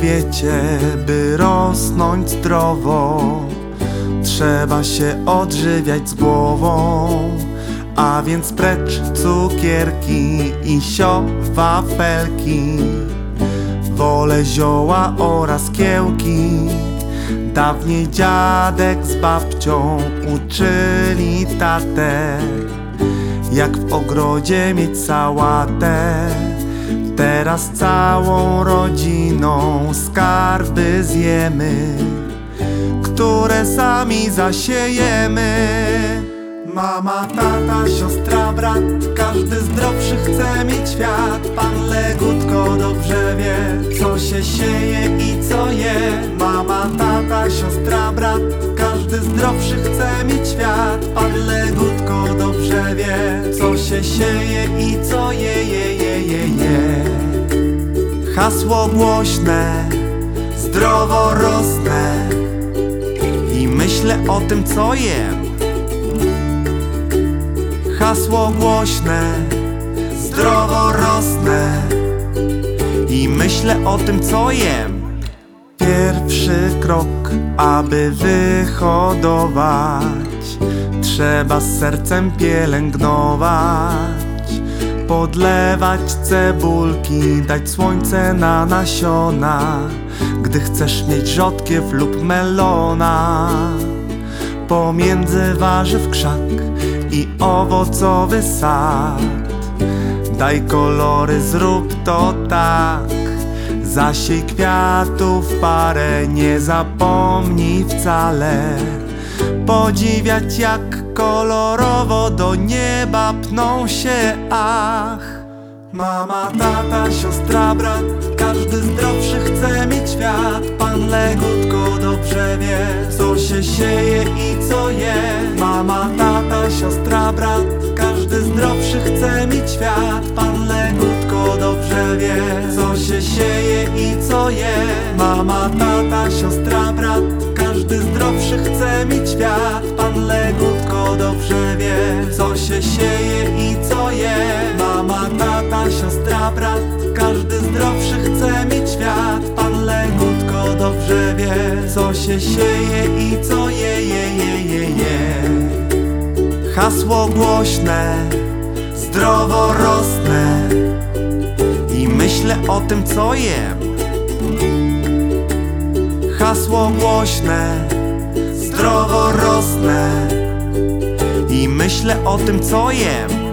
świecie, by rosnąć zdrowo, trzeba się odżywiać z głową. A więc precz cukierki i wafelki, wolę zioła oraz kiełki. Dawniej dziadek z babcią uczyli tatę, jak w ogrodzie mieć sałatę. Teraz całą rodziną skarby zjemy, które sami zasiejemy. Mama, tata, siostra, brat, każdy zdrowszy chce mieć świat. Pan Legutko dobrze wie, co się sieje i co je. Mama, tata, siostra, brat, każdy zdrowszy chce mieć świat. Pan Legutko dobrze wie, co się sieje i co je. Hasło głośne, zdrowo rosnę i myślę o tym, co jem. Hasło głośne, zdrowo rosnę i myślę o tym, co jem. Pierwszy krok, aby wyhodować, trzeba z sercem pielęgnować. Podlewać cebulki, dać słońce na nasiona, gdy chcesz mieć rzodkiew lub melona. Pomiędzy warzyw krzak i owocowy sad, daj kolory, zrób to tak. Zasiej kwiatów parę, nie zapomnij wcale podziwiać, jak kolorowo do nieba pną się, ach. Mama, tata, siostra, brat, każdy zdrowszy chce mieć świat. Pan Legutko dobrze wie, co się sieje i co je. Mama, tata, siostra, brat, każdy zdrowszy chce mieć świat. Pan Legutko dobrze wie, co się sieje i co je. Mama, tata, siostra, brat, każdy zdrowszy chce mieć świat. Pan Legutko dobrze wie, co się sieje i co je. Mama, tata, siostra, brat, każdy zdrowszy chce mieć świat. Pan Legutko dobrze wie, co się sieje i co je. Hasło głośne, zdrowo rosnę i myślę o tym, co jem. Hasło głośne, zdrowo rosnę i myślę o tym, co jem.